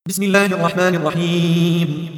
بسم الله الرحمن الرحيم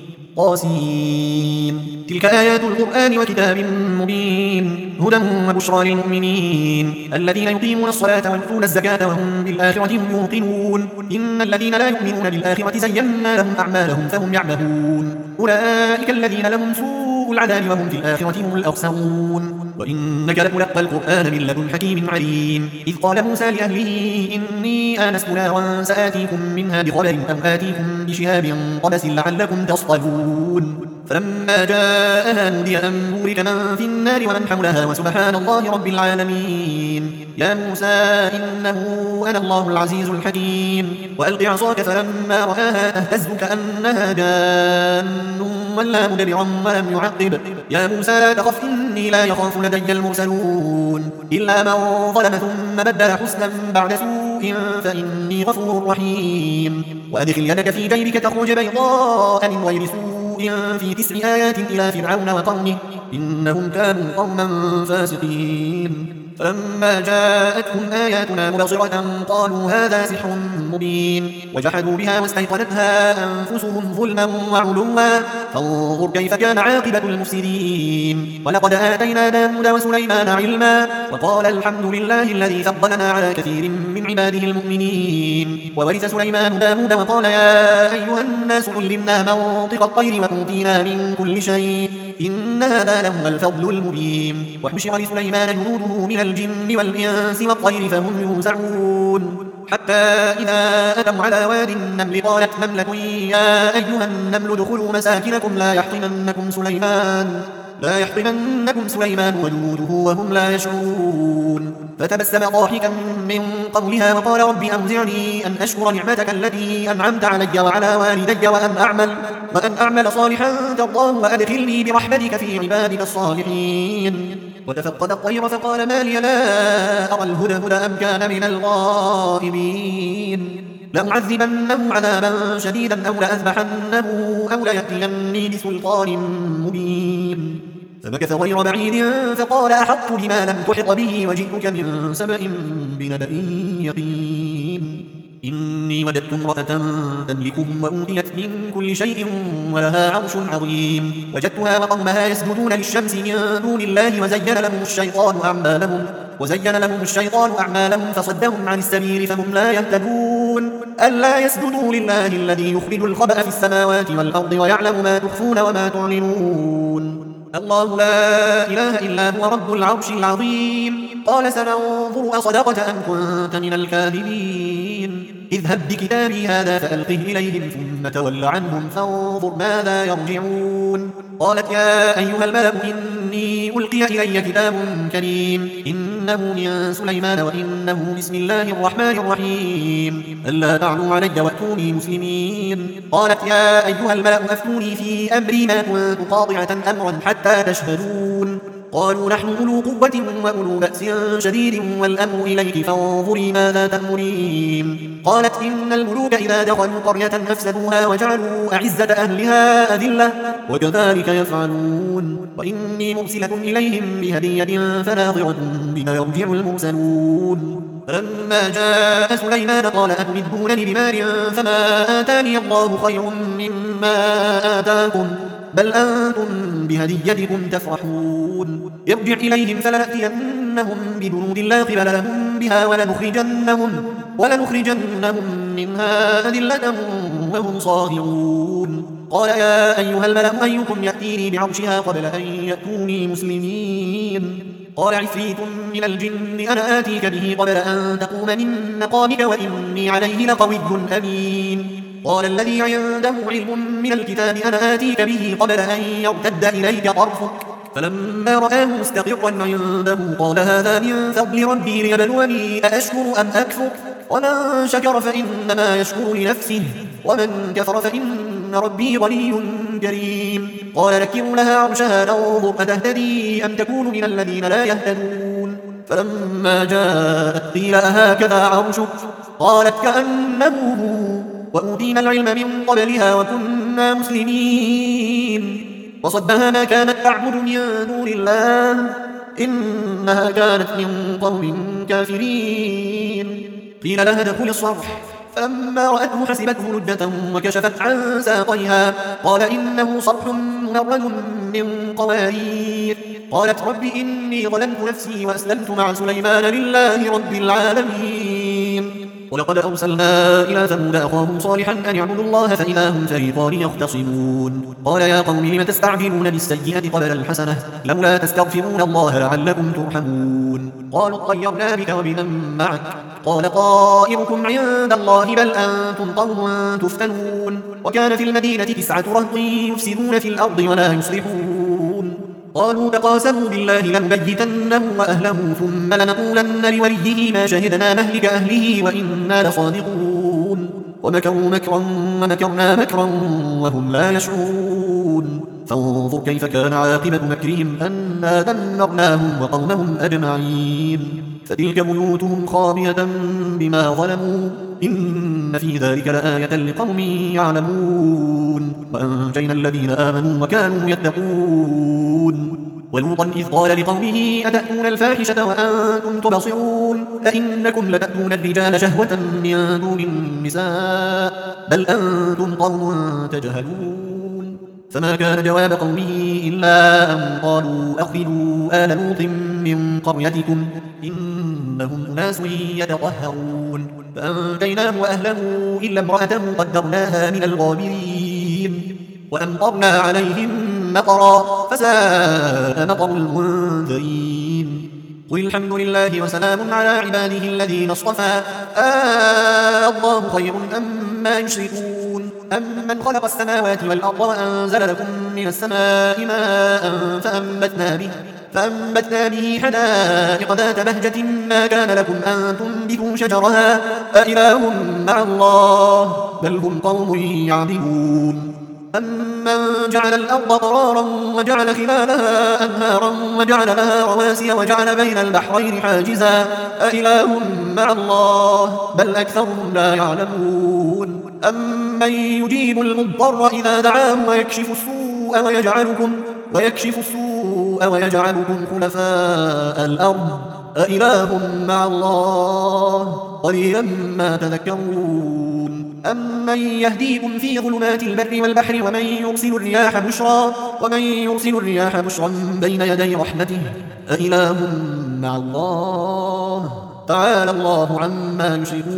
قاسين تلك آيات القرآن وكتاب مبين هدى وبشرى للمؤمنين الذين يقيمون الصلاة ويؤتون الزكاة وهم بالآخرة هم يوقنون إن الذين لا يؤمنون بالآخرة زينا لهم أعمالهم فهم يعمهون أولئك الذين لهم سوء العذاب وهم في الآخرة هم الأخسرون وإنك لتلقى القرآن من لدن حكيم عليم إذ قال موسى لأهله إني آنست نارا سآتيكم منها بخبر أو آتيكم بشهاب قبس لعلكم تصطلون فلما جاءها نودي أن بورك من في النار ومن حولها وسبحان الله رب العالمين يا موسى إنه أنا الله العزيز الحكيم وألق عصاك فلما رآها تهتز كأنها جان ولا مدبرا ولم يعقب يا موسى لا تخف إني لا يخاف لدي المرسلون إلا من ظلم ثم بدل حسنا بعد سوء فإني غفور رحيم وأدخل يدك في جيبك تخرج بيضاء من غير سوء في 9 آيات إلى فرعون وقومه إنهم كانوا قوما فاسقين فلما جاءتهم آياتنا مبصرة قالوا هذا سحر مبين وجحدوا بها واستيقنتها أنفسهم ظلما وعلوا فانظر كيف كان عاقبة المفسدين ولقد آتينا داود وسليمان علما وقال الحمد لله الذي فضلنا على كثير من عباده المؤمنين وورث سليمان داود وقال يا أيها الناس علمنا منطق الطير وأوتينا من كل شيء إن هذا لهو الفضل المبين وحشر لسليمان جنوده من الجن والإنس والطير فهم يوزعون حتى إذا أتوا على واد النمل قالت نملة يا أيها النمل ادخلوا مساكنكم لا يحطمنكم سليمان وجنوده وهم لا يشعرون فتبسم ضاحكا من قولها وقال رب أوزعني أن أشكر نعمتك التي أنعمت علي وعلى والدي وأن أعمل صالحا ترضاه وأدخلني برحمتك في عبادك الصالحين وتفقد الطير فقال ما لي لا أرى الهدهد أم كان من الغائبين لأعذبنه عذابا شديدا أو لأذبحنه أو ليأتيني بسلطان مبين فمكث غير بعيد فقال أحطت بما لم تحط به وجئتك من سبأ بنبأ يقين إني وجدت امرأة تملكهم وأوتيت من كل شيء ولها عرش عظيم وجدتها وقومها يسجدون للشمس من دون الله وزين لهم الشيطان أعمالهم فصدهم عن السبيل فهم لا يهتدون ألا يسجدوا لله الذي يخرج الخبأ في السماوات والأرض ويعلم ما تخفون وما تعلنون الله لا إله إلا هو رب العرش العظيم قال سننظر أصدقت أم كنت من الكاذبين اذهب بكتابي هذا فألقه إليهم ثم تول عنهم فانظر ماذا يرجعون قالت يا أيها الملأ إني ألقي إلي كتاب كريم إنه من سليمان وإنه بسم الله الرحمن الرحيم ألا تعلوا علي وأتوني مسلمين قالت يا أيها الملأ أفتوني في أمري ما كنت قاطعة أمرا حتى تشهدون قالوا نحن أولو قوة وأولو بأس شديد والأمر إليك فانظري ماذا تأمرين قالت إن الملوك إذا دخلوا قرية أفسدوها وجعلوا أعزة أهلها أذلة وكذلك يفعلون وإني مرسلة إليهم بهدية فناظرة بما يرجع المرسلون فلما جاء سليمان قال أتمدونني بمال فما آتاني الله خير مما آتاكم بل أنتم بهديتكم تفرحون ارجع إليهم فلنأتينهم بجنود لا قبل لهم بها ولنخرجنهم منها أذلة وهم صاغرون قال يا أيها الملأ أيكم يأتيني بعرشها قبل أن يأتوني مسلمين قال عفريت من الجن أنا آتيك به قبل أن تقوم من مقامك وإني عليه لقوي أمين قال الذي عنده علم من الكتاب أنا آتيك به قبل أن يرتد إليك طرفك فلما رآه مستقرا عنده قال هذا من فضل ربي ليبلوني أأشكر أم أكفر ومن شكر فإنما يشكر لنفسه ومن كفر فإن ربي غني كريم قال نكروا لها عرشها ننظر أتهتدي أم تكون من الذين لا يهتدون فلما جاءت قيل أهكذا عرشك قالت كأنه هو وأوتينا العلم من قبلها وكنا مسلمين وصدها ما كانت تعبد من دون الله إنها كانت من قوم كافرين قيل لها ادخل الصرح فلما رأته حسبته لجة وكشفت عن ساقيها قال إنه صرح ممرد من قوارير. قالت رب إني ظلمت نفسي وأسلمت مع سليمان لله رب العالمين. ولقد أرسلنا إلى ثمود أخاهم صالحا أن اعبدوا الله فإذا هم فريقان يختصمون. قال يا قوم لم تستعجلون بالسيئة قبل الحسنة لولا تستغفرون الله لعلكم ترحمون. قالوا اطيرنا بك وبمن معك قال طائركم عند الله بل أنتم قوم تفتنون. وكان في المدينة 9 رهط يفسدون في الأرض ولا يصلحون. قالوا تقاسموا بالله لنبيتنه وأهله ثم لنقولن لوليه ما شهدنا مهلك أهله وإنا لصادقون. ومكروا مكرا ومكرنا مكرا وهم لا يشعرون. فانظر كيف كان عاقبة مكرهم أنا دمرناهم وقومهم أجمعين. فتلك بيوتهم خاوية بما ظلموا إن في ذلك لآية لقوم يعلمون. وأنجينا الذين آمنوا وكانوا يتقون. ولوطا إذ قال لقومه أتأتون الفاحشة وأنتم تبصرون أئنكم لتأتون الرجال شهوة من دون النساء بل أنتم قوم تجهلون. فما كان جواب قومه إلا أن قالوا أخرجوا آل لوط من قريتكم إنهم أناس يتطهرون. فأنجيناه وأهله إلا امرأته قدرناها من الغابرين. وأمطرنا عليهم مطرا فساء مطر المنذرين. قل الحمد لله وسلام على عباده الذين اصطفى الله خير أما يشركون. أمن خلق السماوات والأرض وأنزل لكم من السماء ماء فأنبتنا به حدائق ذات بهجة ما كان لكم أن تنبتوا شجرها أإله مع الله بل هم قوم يعدلون. أمن جعل الأرض قرارا وجعل خلالها أنهارا وجعل لها رواسي وجعل بين البحرين حاجزا أإله مع الله بل أكثرهم لا يعلمون. أمن يجيب المضطر إذا دعاه ويكشف السوء ويجعلكم خلفاء الأرض أإله مع الله قليلا ما تذكرون. أمن يهديكم في ظلمات البر والبحر ومن يرسل الرياح بشرا بين يدي رحمته أإله مع الله تعالى الله عما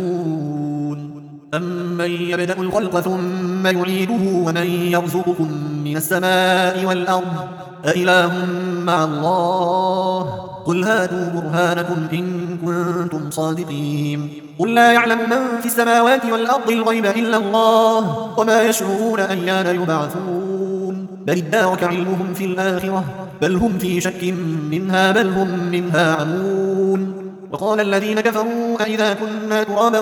يشركون. أمن يبدأ الخلق ثم يعيده ومن يرزقكم من السماء والأرض أإله مع الله قل هاتوا برهانكم إن كنتم صادقين. قل لا يعلم من في السماوات والأرض الغيب إلا الله وما يشعرون أيان يبعثون. بل ادارك علمهم في الآخرة بل هم في شك منها بل هم منها عمون. وقال الذين كفروا أئذا كنا ترابا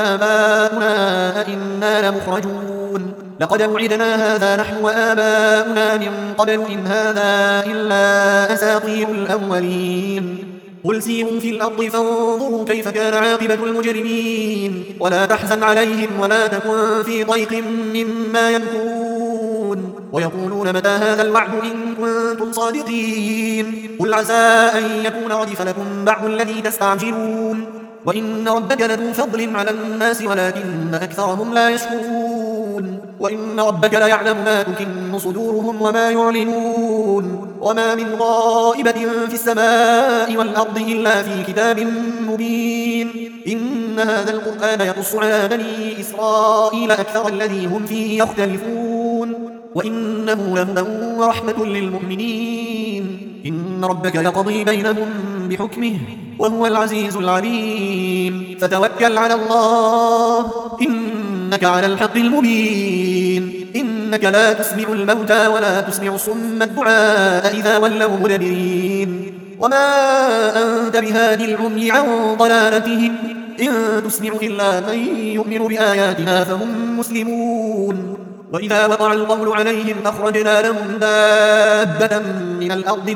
وآباؤنا أئنا لمخرجون لقد وعدنا هذا نحن وآباؤنا من قبل إن هذا إلا أساطير الأولين. قل سيروا في الأرض فانظروا كيف كان عاقبة المجرمين ولا تحزن عليهم ولا تكن في ضيق مما يمكرون. ويقولون متى هذا الوعد إن كنتم صادقين قل عسى أن يكون ردف لكم بعض الذي تستعجلون وإن ربك لذو فضل على الناس ولكن أكثرهم لا يشكرون. وإن ربك ليعلم ما تكن صدورهم وما يعلنون وما من غائبة في السماء والأرض إلا في كتاب مبين. إن هذا القرآن يقص على بني إسرائيل أكثر الذي هم فيه يختلفون وإنه لهدى ورحمة للمؤمنين. إن ربك يقضي بينهم بحكمه وهو العزيز العليم. فتوكل على الله إنك على الحق المبين. إنك لا تسمع الموتى ولا تسمع الصم الدعاء إذا ولوا مدبرين. وما أنت بهادي العمي عن ضلالتهم إن تسمع إلا من يؤمن بآياتنا فهم مسلمون. وإذا وقع القول عليهم أخرجنا لهم دابة من الأرض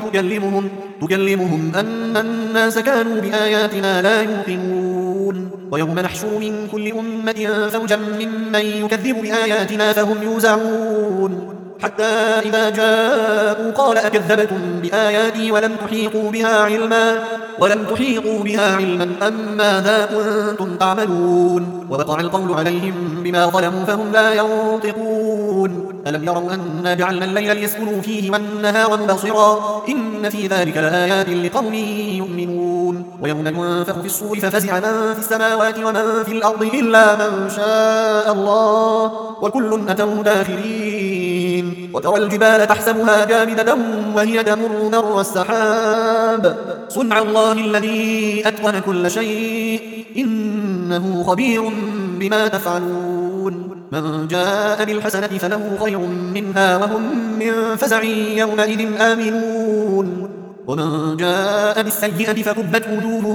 تكلمهم أن الناس كانوا بآياتنا لا يوقنون. ويوم نحشر من كل أمة فوجا ممن يكذب بآياتنا فهم يوزعون. حتى إذا جاءوا قال أكذبتم بآياتي ولم تحيطوا بها علما أم ماذا كنتم تعملون ووقع القول عليهم بما ظلموا فهم لا ينطقون ألم يروا أنا جعلنا الليل ليسكنوا فيه والنهار مبصرا إن في ذلك لآيات لقوم يؤمنون ويوم ينفخ في الصور ففزع من في السماوات ومن في الأرض إلا من شاء الله وكل أتوه داخرين وترى الجبال تحسبها جامدة وهي تمر مر السحاب صنع الله الذي أتقن كل شيء إنه خبير بما تفعلون من جاء بالحسنة فله خير منها وهم من فزع يومئذ آمنون ومن جاء بالسيئة فكبت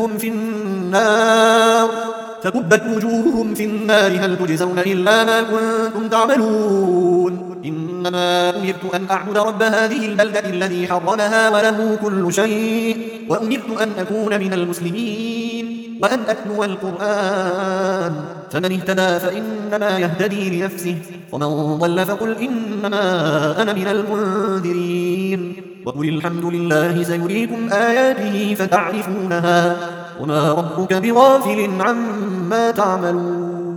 وجوههم في النار هل تجزون إلا ما كنتم تعملون إنما أمرت أن أعبد رب هذه البلدة الذي حرمها وله كل شيء وأمرت أن أكون من المسلمين وأن أتلو القرآن فمن اهتدى فإنما يهتدي لنفسه ومن ضل فقل إنما أنا من المنذرين وقل الحمد لله سيريكم آياته فتعرفونها وما ربك بغافل عما تعملون